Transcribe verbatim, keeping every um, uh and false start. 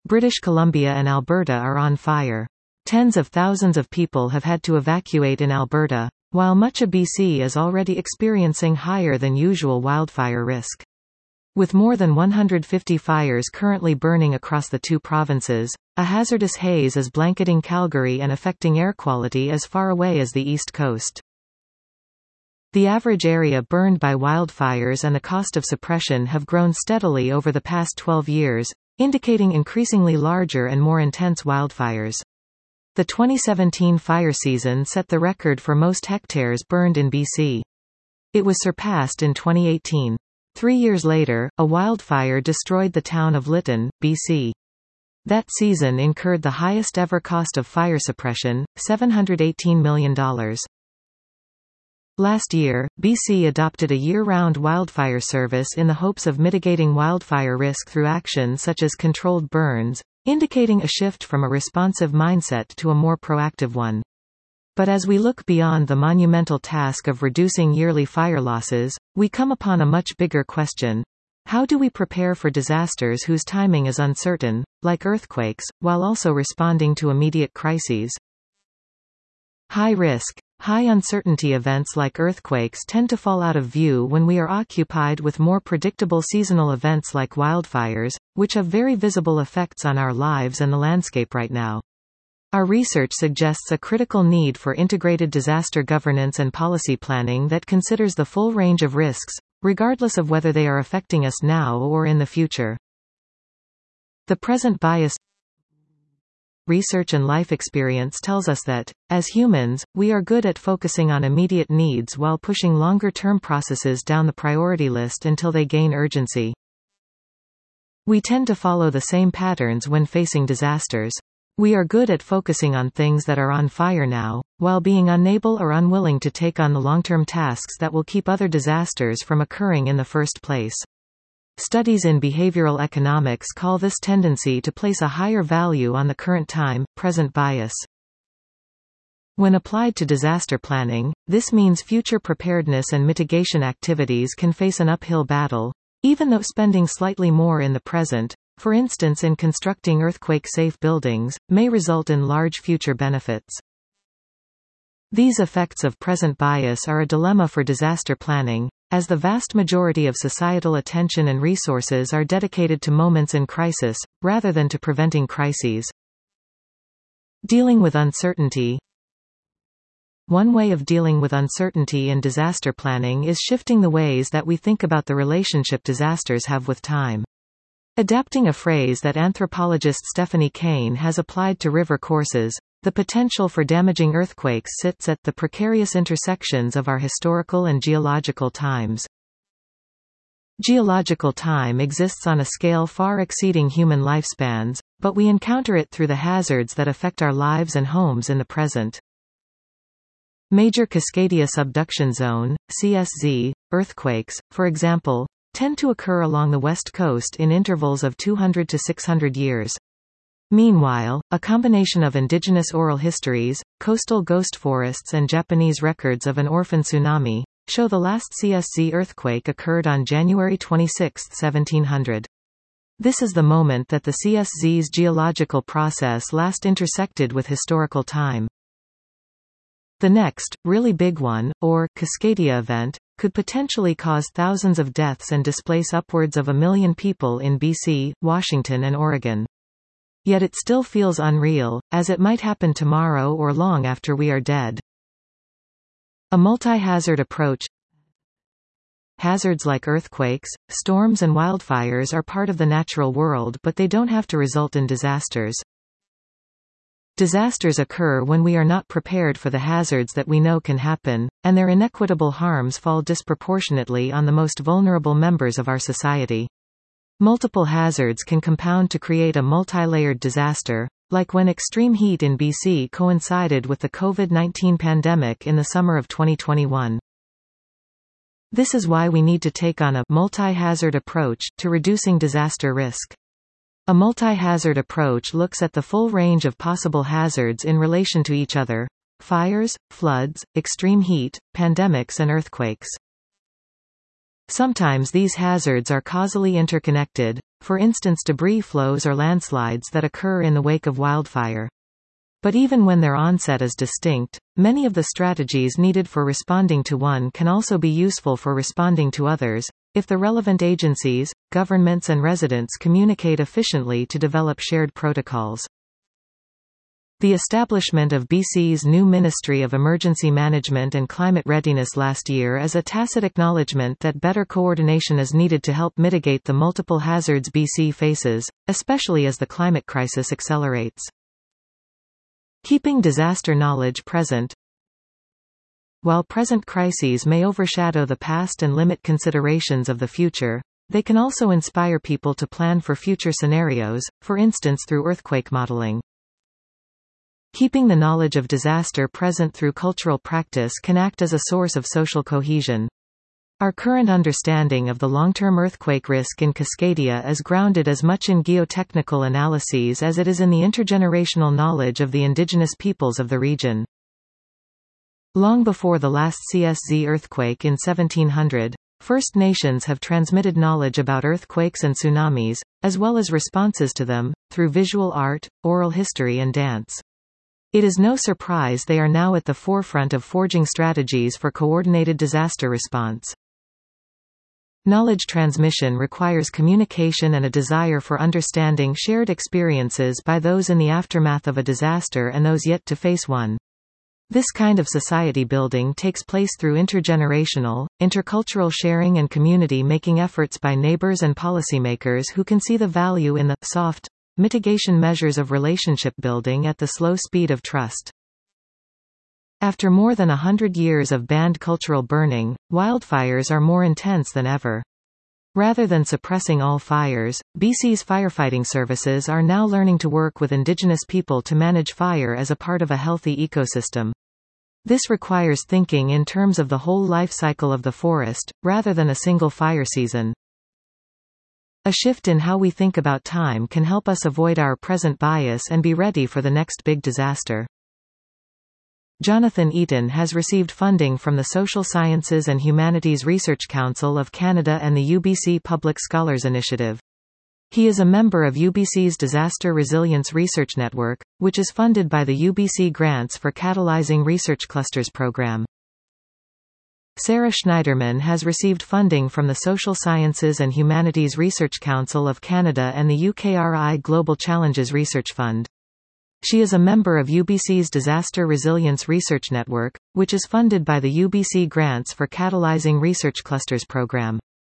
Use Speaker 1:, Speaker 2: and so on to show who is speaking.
Speaker 1: British Columbia and Alberta are on fire. Tens of thousands of people have had to evacuate in Alberta, while much of B C is already experiencing higher than usual wildfire risk. With more than one hundred fifty fires currently burning across the two provinces, a hazardous haze is blanketing Calgary and affecting air quality as far away as the East Coast. The average area burned by wildfires and the cost of suppression have grown steadily over the past twelve years, indicating increasingly larger and more intense wildfires. The twenty seventeen fire season set the record for most hectares burned in B C. It was surpassed in twenty eighteen. Three years later, a wildfire destroyed the town of Lytton, B C. That season incurred the highest ever cost of fire suppression, seven hundred eighteen million dollars. Last year, B C adopted a year-round wildfire service in the hopes of mitigating wildfire risk through action such as controlled burns, indicating a shift from a responsive mindset to a more proactive one. But as we look beyond the monumental task of reducing yearly fire losses, we come upon a much bigger question. How do we prepare for disasters whose timing is uncertain, like earthquakes, while also responding to immediate crises? High-risk, high-uncertainty events like earthquakes tend to fall out of view when we are occupied with more predictable seasonal events like wildfires, which have very visible effects on our lives and the landscape right now. Our research suggests a critical need for integrated disaster governance and policy planning that considers the full range of risks, regardless of whether they are affecting us now or in the future. The present bias. Research and life experience tells us that, as humans, we are good at focusing on immediate needs while pushing longer-term processes down the priority list until they gain urgency. We tend to follow the same patterns when facing disasters. We are good at focusing on things that are on fire now, while being unable or unwilling to take on the long-term tasks that will keep other disasters from occurring in the first place. Studies in behavioral economics call this tendency to place a higher value on the current time, present bias. When applied to disaster planning, this means future preparedness and mitigation activities can face an uphill battle, even though spending slightly more in the present, for instance in constructing earthquake-safe buildings, may result in large future benefits. These effects of present bias are a dilemma for disaster planning, as the vast majority of societal attention and resources are dedicated to moments in crisis, rather than to preventing crises. Dealing with uncertainty. One way of dealing with uncertainty in disaster planning is shifting the ways that we think about the relationship disasters have with time. Adapting a phrase that anthropologist Stephanie Kane has applied to river courses, the potential for damaging earthquakes sits at the precarious intersections of our historical and geological times. Geological time exists on a scale far exceeding human lifespans, but we encounter it through the hazards that affect our lives and homes in the present. Major Cascadia Subduction Zone, C S Z, earthquakes, for example, tend to occur along the west coast in intervals of two hundred to six hundred years. Meanwhile, a combination of indigenous oral histories, coastal ghost forests and Japanese records of an orphan tsunami, show the last C S Z earthquake occurred on January twenty-sixth, seventeen hundred. This is the moment that the C S Z's geological process last intersected with historical time. The next, really big one, or Cascadia event, could potentially cause thousands of deaths and displace upwards of a million people in B C, Washington and Oregon. Yet it still feels unreal, as it might happen tomorrow or long after we are dead. A multi-hazard approach. Hazards like earthquakes, storms and wildfires are part of the natural world, but they don't have to result in disasters. Disasters occur when we are not prepared for the hazards that we know can happen, and their inequitable harms fall disproportionately on the most vulnerable members of our society. Multiple hazards can compound to create a multi-layered disaster, like when extreme heat in B C coincided with the COVID nineteen pandemic in the summer of twenty twenty-one. This is why we need to take on a multi-hazard approach to reducing disaster risk. A multi-hazard approach looks at the full range of possible hazards in relation to each other: fires, floods, extreme heat, pandemics and earthquakes. Sometimes these hazards are causally interconnected, for instance debris flows or landslides that occur in the wake of wildfire. But even when their onset is distinct, many of the strategies needed for responding to one can also be useful for responding to others, if the relevant agencies, governments and residents communicate efficiently to develop shared protocols. The establishment of B C's new Ministry of Emergency Management and Climate Readiness last year is a tacit acknowledgement that better coordination is needed to help mitigate the multiple hazards B C faces, especially as the climate crisis accelerates. Keeping disaster knowledge present. While present crises may overshadow the past and limit considerations of the future, they can also inspire people to plan for future scenarios, for instance through earthquake modeling. Keeping the knowledge of disaster present through cultural practice can act as a source of social cohesion. Our current understanding of the long-term earthquake risk in Cascadia is grounded as much in geotechnical analyses as it is in the intergenerational knowledge of the indigenous peoples of the region. Long before the last C S Z earthquake in seventeen hundred, First Nations have transmitted knowledge about earthquakes and tsunamis, as well as responses to them, through visual art, oral history and dance. It is no surprise they are now at the forefront of forging strategies for coordinated disaster response. Knowledge transmission requires communication and a desire for understanding shared experiences by those in the aftermath of a disaster and those yet to face one. This kind of society building takes place through intergenerational, intercultural sharing and community-making efforts by neighbors and policymakers who can see the value in the soft mitigation measures of relationship building at the slow speed of trust. After more than a hundred years of banned cultural burning, wildfires are more intense than ever. Rather than suppressing all fires, B C's firefighting services are now learning to work with indigenous people to manage fire as a part of a healthy ecosystem. This requires thinking in terms of the whole life cycle of the forest, rather than a single fire season. A shift in how we think about time can help us avoid our present bias and be ready for the next big disaster. Jonathan Eaton has received funding from the Social Sciences and Humanities Research Council of Canada and the U B C Public Scholars Initiative. He is a member of U B C's Disaster Resilience Research Network, which is funded by the U B C Grants for Catalyzing Research Clusters program. Sarah Schneiderman has received funding from the Social Sciences and Humanities Research Council of Canada and the U K R I Global Challenges Research Fund. She is a member of U B C's Disaster Resilience Research Network, which is funded by the U B C Grants for Catalyzing Research Clusters program.